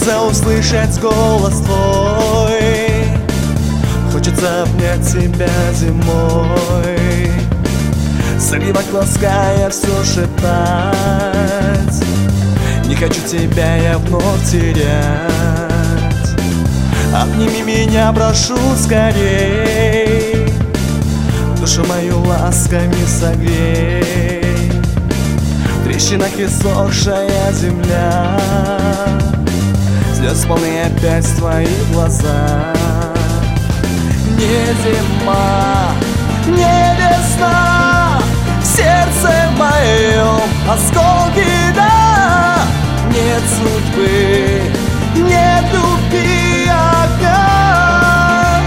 Хочется услышать голос твой, хочется обнять тебя зимой, согревать, лаская, все шептать. Не хочу тебя я вновь терять. Обними меня, прошу, скорей, душу мою ласками согрей. В трещинах иссохшая земля, слез полны опять твои глаза. Не зима, не весна, в сердце моем осколки, да. Нет судьбы, нет любви, огня.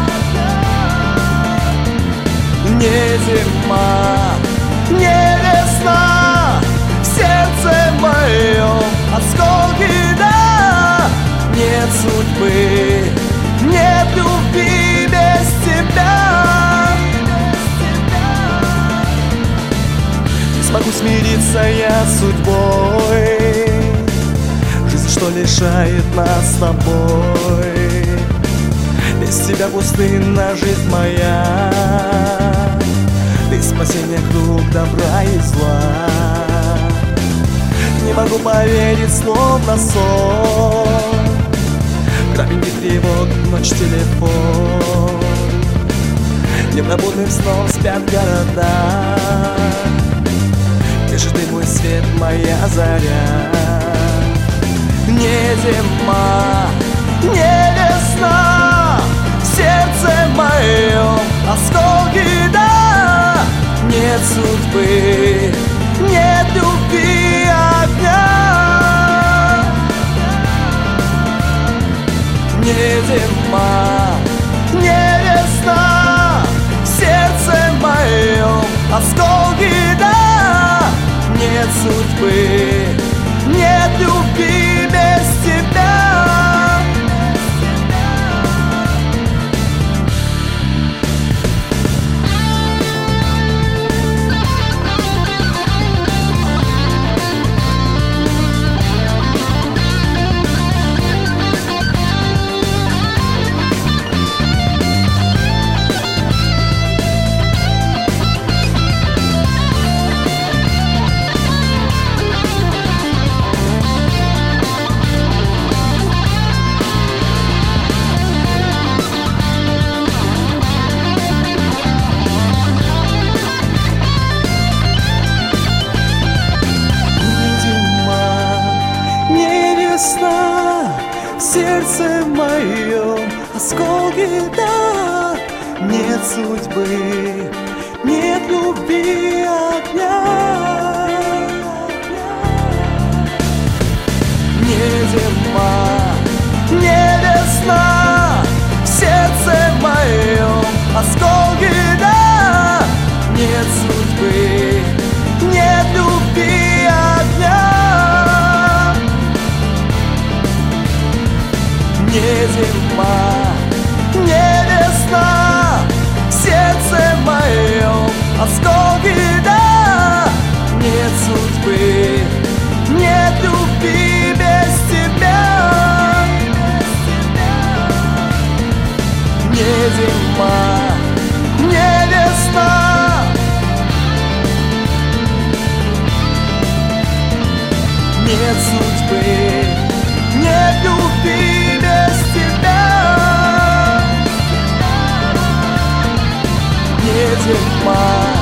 Не зима, не весна, в сердце моем осколки, да. Нет судьбы, нет любви без тебя. Не смогу смириться я с судьбой, жизнь, что лишает нас с тобой. Без тебя пустынна жизнь моя, ты спасение круг добра и зла. Не могу поверить, словно сон, крапинки тревог, ночь, телефон. Непробудным сном спят города, где же ты, мой свет, моя заря. Не зима, не весна, в сердце моем осколки, да. Нет судьбы, нет любви, огня. Не зима, не весна, в сердце моем осколки, да. Нет судьбы, нет любви без тебя. В сердце моем осколки, да. Нет судьбы, нет любви, огня. Не зима, не весна, в сердце моем осколки, да. Нет судьбы, нет любви, огня. Не зима, не весна, в сердце моем осколки, да. Нет судьбы, нет любви без тебя. Не зима, не весна, нет судьбы, нет любви без тебя. Не зима.